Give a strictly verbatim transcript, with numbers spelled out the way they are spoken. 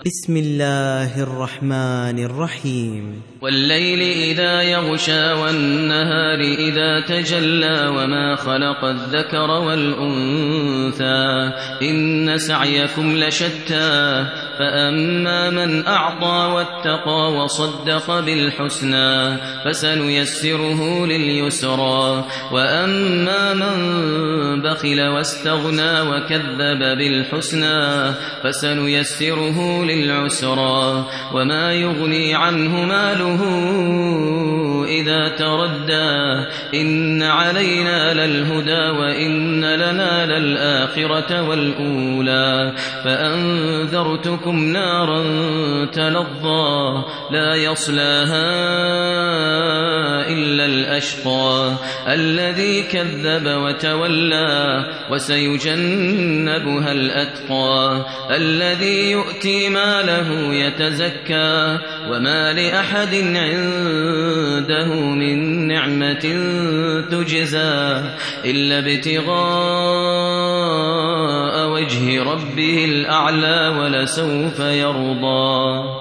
بسم الله الرحمن الرحيم والليل إذا يغشى والنهار إذا تجلى وما خلق الذكر والأنثى إن سعيكم لشتى فأما من أعطى واتقى وصدق بالحسنى فسنيسره لليسرى وأما من بخل واستغنى وكذب بالحسنى فسنيسره للعسرى وما يغني عنه ماله إذا تردى إن علينا للهدى وإن لنا للآخرة والأولى فأنذرتكم نارا تلظى لا يصلاها إلا الأشقى الذي كذب وتولى وسيجنبها الأتقى الذي يؤتي ماله يتزكى وما لأحد عنده من نعمة تجزى إلا ابتغاء وجه ربه الأعلى ولسوف يرضى.